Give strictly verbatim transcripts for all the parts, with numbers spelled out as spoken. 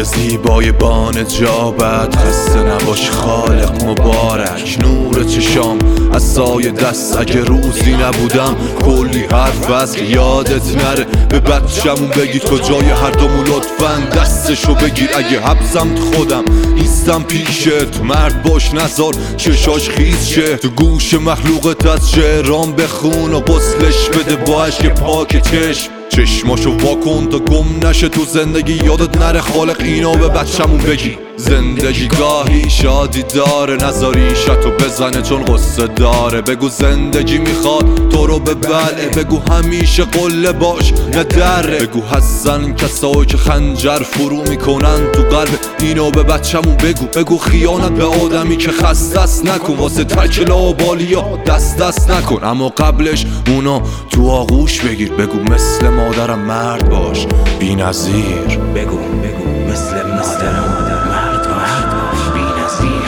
روزای زیبای بان جابت، خسته نباش خالق مبارک. نور چشام از سایه دست، اگه روزی نبودم کلی حرف از یادت نره. به بچمون بگی کجای هر دومون لطفاً دستشو بگیر. اگه حبسم خودم نیستم پیشت، مرد باش نزار چشاش خیز شه. تو گوش مخلوقت از شعرام بخون و غسلش بده با اشک پاک چشم. چشماشو واکن تا گم نشه تو زندگی، یادت نره خالق اینو به بچمون بگی. زندگی گاهی شادی داره، نذاریشتو بزنه چون غصه داره. بگو زندگی میخواد تو رو ببله، بگو همیشه قله باش نه دره. بگو هستن کسایی که خنجر فرو میکنن تو قلب، اینو به بچمون بگو. بگو خیانت به آدمی که خست دست نکن، واسه تکلا و بالیا دست دست نکن. اما قبلش اونو تو آغوش بگیر. بگو مثل مادرم مرد باش بی نظیر. بگو بگو مثل مادرم مرد باش بی نظیر.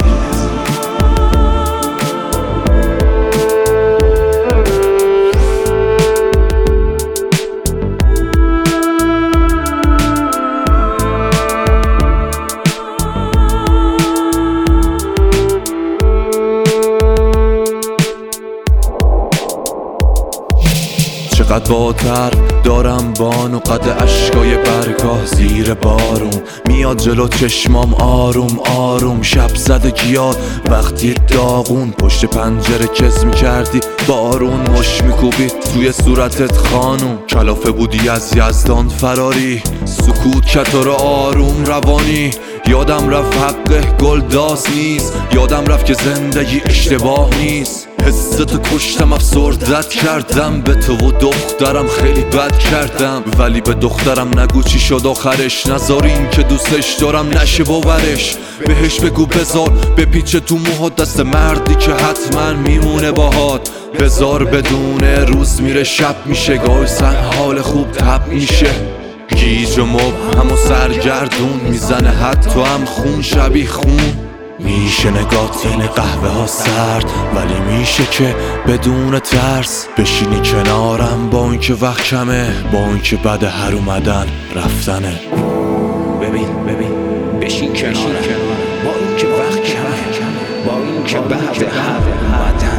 چقدر با تر دارم بانو قد اشکای برگاه زیر بارون. میاد جلو چشمام آروم آروم، شب زده گیاد وقتی داغون. پشت پنجره کز میکردی بارون، مش میکوبید توی صورتت خانوم. کلافه بودی از یزدان فراری، سکوت کتر آروم روانی. یادم رفت حق گلداز نیست، یادم رفت که زندگی اشتباه نیست. حستو کشتم افسردت کردم، به تو و دخترم خیلی بد کردم. ولی به دخترم نگو چی شد آخرش، نذار این که دوستش دارم نشه باورش. بهش بگو بذار بپیچه تو موهات دست مردی که حتما میمونه باهات. بذار بدونه روز میره شب میشه، گاهی سن حال خوب تب میشه. گیج و مبهم و سرگردون میزنه حتی هم خون شبیه خون. میشه نگات این قهوه ها سرد، ولی میشه که بدون ترس بشینی کنارم با اینکه وقت کمه، با اینکه بعد هر اومدن رفتنه. ببین ببین بشین کنارم با اینکه وقت کمه، با اینکه بعد هر اومدن